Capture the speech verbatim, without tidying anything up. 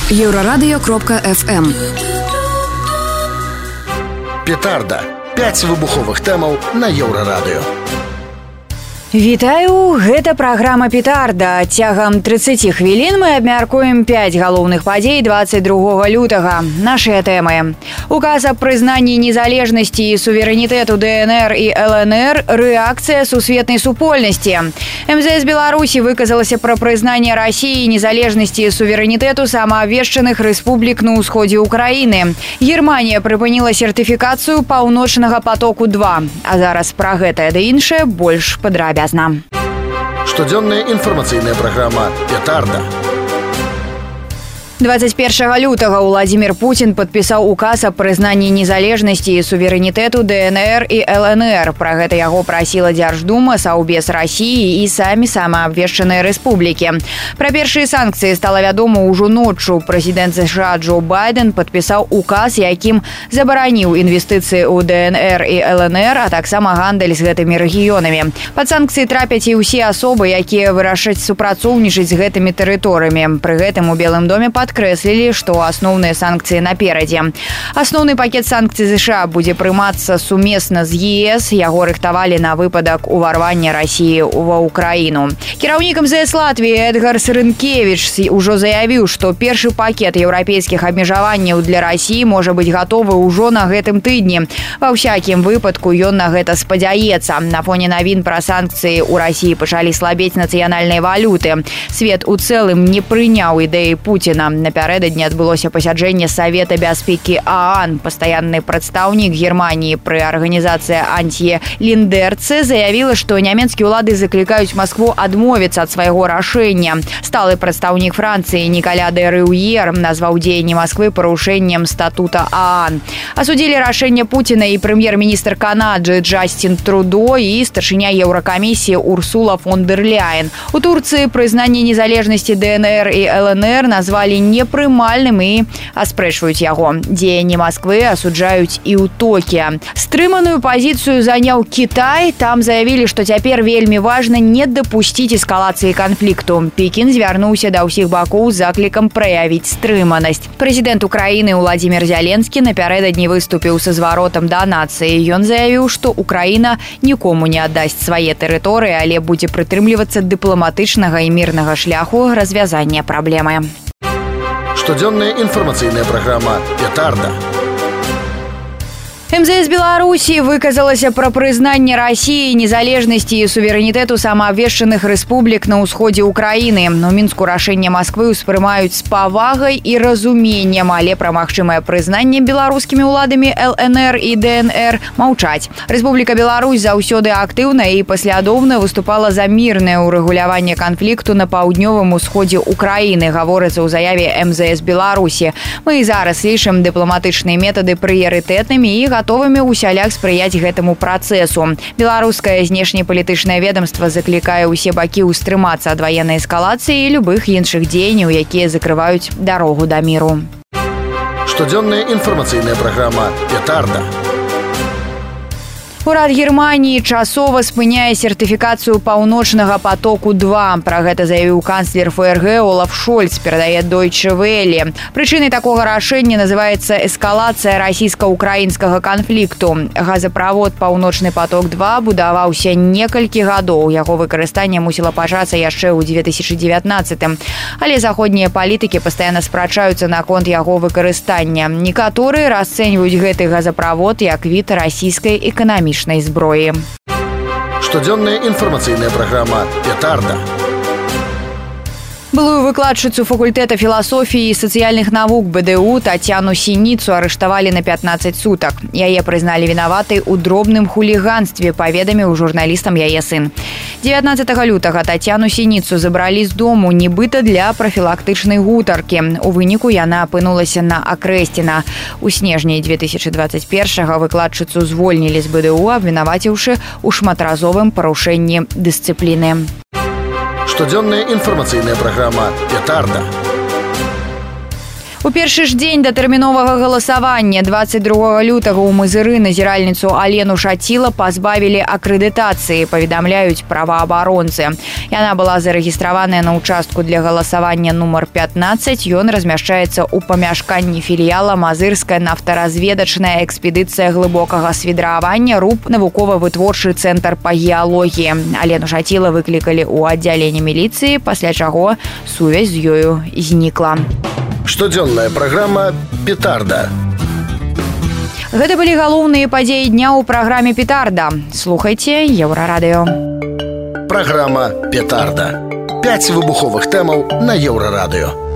Еврорадио кропка эф эм. Петарда. Пяць выбуховых тэмаў на Еўрарадыё. Вітаю, гэта праграма «Петарда». Цягам тридцати хвілін мы абмяркуем пяць галоўных падзей двадцать другога лютага. Нашыя тэмы. Указ аб прызнанні незалежнасці і суверэнітэту дэ эн эр і эл эн эр, рэакцыя сусветнай супольнасці. эм зэ эс Беларусі выказалася пра прызнанне Расіі незалежнасці і суверэнітэту самаабвешчаных рэспублік на ўсходзе Украіны. Германія прыпыніла сертыфікацыю паўночнага потоку два. А зараз пра гэтае ды іншае больш падрабязна. Штодзённая інфармацыйная праграма «Петарда». двадцать первого лютага Владимир Путин подпісаў указ аб прызнанні незалежнасці і суверэнітэту дэ эн эр і эл эн эр. Пра гэта яго прасіла Дзярждума, Саўбез Расіі і самі самаабвешчаныя рэспублікі. Пра першыя санкцыі стала вядома ўжо ноччу. Прэзідэнт зэ ша а Джо Байден падпісаў указ, якім забараніў інвестыцыі ў дэ эн эр і эл эн эр, а таксама гандаль з гэтымі рэгіёнамі. Пад санкцыі трапяць і ўсе асобы, якія вырашаць супрацоўнічаць з гэтымі тэрыторыямі. Пры гэтым у Белым доме пад Подкрэслілі, што асноўныя санкцыі наперадзе. Асноўны пакет санкцый зэ ша а будзе прымацца сумесна з е эс. Яго рыхтавалі на выпадак уварвання Расіі ва Ўкраіну. Кіраўнік эм зэ эс Латвіі Эдгарс Рынкевіч ужо заявіў, што першы пакет еўрапейскіх абмежаванняў для Расіі можа быць гатовы ўжо на гэтым тыдні. Ва ўсякім выпадку ён на гэта спадзяецца. На фоне навін пра санкцыі ў Расіі пачалі слабець нацыянальныя валюты. Свет у цэлым не прыняў ідэі Пуціна. Напярэдадні адбылося пасяджэнне Савета бяспекі а ан. Пастаянны прадстаўнік Германіі пры арганізацыі Антье Ліндерце заявіла, што нямецкія ўлады заклікаюць Маскву адмовіцца ад свайго рашэння. Сталы прадстаўнік Францыі Нікаля дэ Рыўер назваў дзеянні Масквы парушэннем статута а ан. Асудзілі рашэнне Пуціна і прэм'ер-міністр Канады Джастин Трудо і старшыня Еўракамісіі Урсула фон дэр Ляйен. У Турцыі прызнанне незалежнасці дэ эн эр і эл эн эр назвалі непрымальным і аспрэчваюць яго. Дзеянні Масквы асуджаюць і ў Токіа. Стрыманую пазіцыю заняў Кітай. Там заявілі, што цяпер вельмі важна не дапусціць эскалацыі канфлікту. Пекін звярнуўся да ўсіх бакоў з заклікам праявіць стрыманасць. Прэзідэнт Украіны Владимир Зеленскі напярэдадні выступіў са зваротам да нацыі. Ён заявіў, што Украіна нікому не аддасць свае тэрыторыі, але будзе прытрымлівацца дыпламатычнага і мірнага шляху развязання праблемы. Штодзённая інфармацыйная праграма «Петарда». эм зэ эс Беларусі выказалася пра прызнанне Расіі незалежнасці і суверэнітэту самаабвешчаных рэспублік на ўсходзе Украіны. У Мінску рашэнне Масквы ўспрымаюць з павагай і разуменнем, але пра магчымае прызнанне беларускімі ўладамі эл эн эр і дэ эн эр маўчаць. Рэспубліка Беларусь заўсёды актыўна і паслядоўна выступала за мірнае ўрэгуляванне канфлікту на паўднёвым усходзе Украіны, гаворыцца ў заяве эм зэ эс Беларусі. Мы і зараз лічым дыпламатычныя метады прыярытэтнымі і гатовымі ўсяляк спрыяць гэтаму працэсу. Беларускае знешнепалітычнае ведамства заклікае ўсе бакі ўстрымацца ад ваеннай эскалацыі і любых іншых дзеянняў, якія закрываюць дарогу да міру. Штодзённая інфармацыйная праграма «Петарда». Урад Германії часова спыняе сертыфікацыю паўночнага потоку два. Пра гэта заявіў канцлер эф эр гэ Олаф Шольц, перадае Deutsche Welle. Прычынай такога рашэння называецца эскалацыя расійска-украінскага канфлікту. Газаправод «Паўночны поток два» будаваўся некалькі гадоў. Яго выкарыстанне мусіла пачацца яшчэ ў две тысячы дзевятнаццатым. Але заходнія палітыкі пастаянна спрачаюцца наконт яго выкарыстання. Некаторыя расцэньваюць гэты газаправод як від расійскай эканамічнай зброі. Штодзённая інфармацыйная праграма «Петарда». Былую выкладчыцу факультэта філасофіі і сацыяльных навук бэ дэ у Тацяну Сініцу арыштавалі на пятнаццаць сутак. Яе прызналі вінаватай у дробным хуліганстве, паведаміў журналістам яе сын. дзевятнаццатага лютага Тацяну Сініцу забралі з дому нібыта для прафілактычнай гутаркі. У выніку яна апынулася на Акрэсціна. У снежні две тысячы дваццаць першага выкладчыцу звольнілі з бэ дэ у, абвінаваціўшы ў шматразовым парушэнні дысцыпліны. Штодзённая інфармацыйная праграма «Петарда». У першы ж дзень датэрміновага галасавання двадцать другога лютага ў Мызыры назіральніцу Алену Шаціла пазбавілі акрэдытацыі, паведамляюць праваабаронцы. Яна была зарэгістраваная на участку для галасавання нумар пятнаццаць. Ён размяшчаецца ў памяшканні філіяла Мазырская нафтаразведачная экспедыцыя глыбокага свідравання РУП навукова-вытворчы цэнтр па геалогіі. Алену Шаціла выклікалі ў аддзяленне міліцыі, пасля чаго сувязь з ёю знікла. Штодзённая праграма «Петарда». Гэта былі галоўныя падзеі дня ў праграме «Петарда». Слухайце Еўрарадыё. Праграма «Петарда». Пяць выбуховых тэмаў на Еўрарадыё.